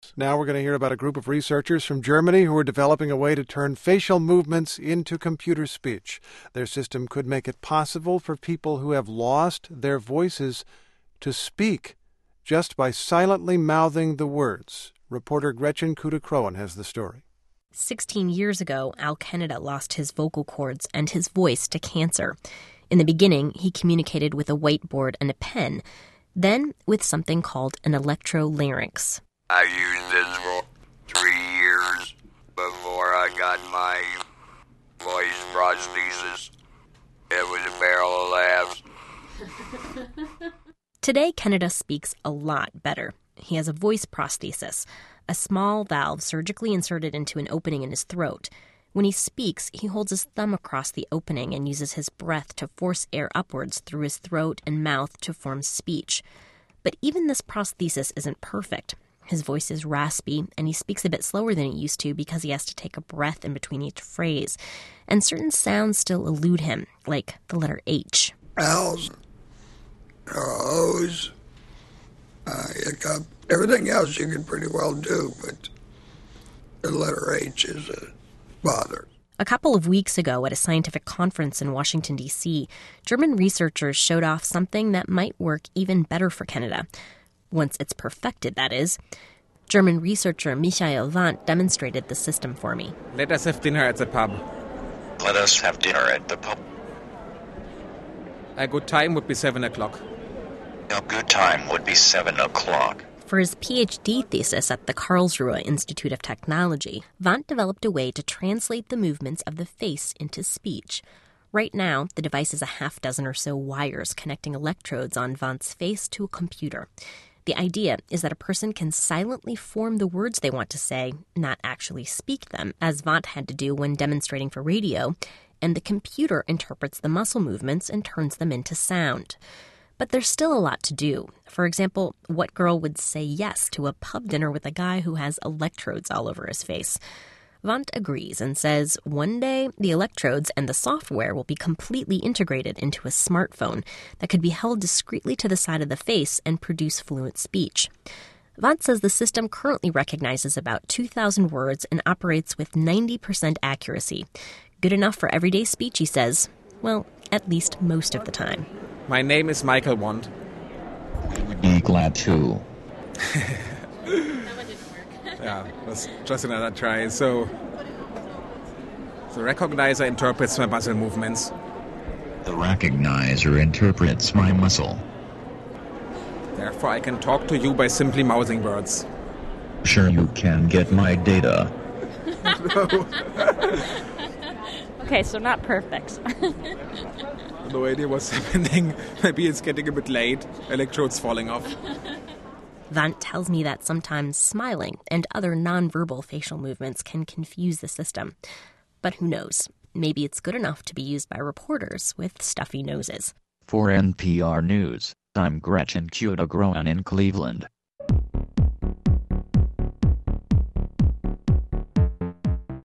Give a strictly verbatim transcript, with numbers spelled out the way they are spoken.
movements. Now we're going to hear about a group of researchers from Germany who are developing a way to turn facial movements into computer speech. Their system could make it possible for people who have lost their voices to speak just by silently mouthing the words. Reporter Gretchen Kuda-Kroen has the story. Sixteen years ago, Al Kennedy lost his vocal cords and his voice to cancer. In the beginning, he communicated with a whiteboard and a pen, then with something called an electrolarynx. I used this for three years before I got my voice prosthesis. It was a barrel of laughs. Today, Kennedy speaks a lot better. He has a voice prosthesis, a small valve surgically inserted into an opening in his throat. When he speaks, he holds his thumb across the opening and uses his breath to force air upwards through his throat and mouth to form speech. But even this prosthesis isn't perfect. His voice is raspy, and he speaks a bit slower than he used to because he has to take a breath in between each phrase. And certain sounds still elude him, like the letter H. L's, O's, uh, hiccup. Everything else you can pretty well do, but the letter H is a bother. A couple of weeks ago at a scientific conference in Washington, D C, German researchers showed off something that might work even better for Kennedy. Once it's perfected, that is. German researcher Michael Wandt demonstrated the system for me. Let us have dinner at the pub. Let us have dinner at the pub. A good time would be seven o'clock. A good time would be seven o'clock. For his P H D thesis at the Karlsruhe Institute of Technology, Wandt developed a way to translate the movements of the face into speech. Right now, the device is a half dozen or so wires connecting electrodes on Wandt's face to a computer. The idea is that a person can silently form the words they want to say, not actually speak them, as Wandt had to do when demonstrating for radio, and the computer interprets the muscle movements and turns them into sound. But there's still a lot to do. For example, what girl would say yes to a pub dinner with a guy who has electrodes all over his face? Wandt agrees and says one day the electrodes and the software will be completely integrated into a smartphone that could be held discreetly to the side of the face and produce fluent speech. Wandt says the system currently recognizes about two thousand words and operates with ninety percent accuracy. Good enough for everyday speech, he says. Well, at least most of the time. My name is Michael Wandt. I would be glad to. That one didn't work. Yeah, it was just another try. So, the recognizer interprets my muscle movements. The recognizer interprets my muscle. Therefore, I can talk to you by simply mouthing words. Sure, you can get my data. Okay, so not perfect. No idea what's happening. Maybe it's getting a bit late. Electrodes falling off. Wandt tells me that sometimes smiling and other nonverbal facial movements can confuse the system. But who knows? Maybe it's good enough to be used by reporters with stuffy noses. For N P R News, I'm Gretchen Kuda-Kroen in Cleveland.